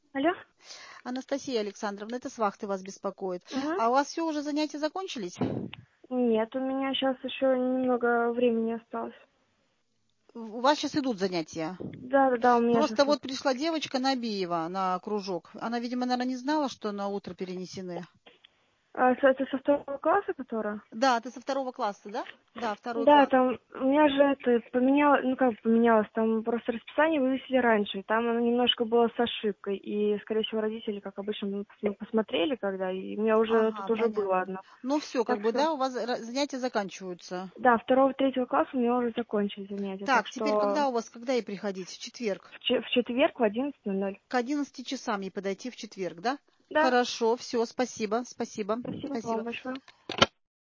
Алло? Анастасия Александровна, это с вахты вас беспокоит. Мгм. А у вас все уже занятия закончились? Нет, у меня сейчас еще немного времени осталось. У вас сейчас идут занятия. Да, у меня сейчас... Просто вот пришла девочка Набиева на кружок. Она, видимо, наверное, не знала, что на утро перенесены. Это со второго класса, которая? Да, ты со второго класса, да? Да, второй Да, класс. там у меня же это поменялось, ну как поменялось, там просто расписание вывесили раньше, и там оно немножко было с ошибкой, и, скорее всего, родители, как обычно, посмотрели когда, и у меня уже тут Ага, уже было понятно. одно. Ну все, Так как бы, что, да, у вас занятия заканчиваются. да, второго-третьего класса у меня уже закончились занятия, так Так, теперь что когда у вас, когда ей приходить? В четверг. в четверг в 11:00. К 11 часам ей подойти в четверг, да? Да, Хорошо, все, спасибо, спасибо, спасибо вам спасибо. большое.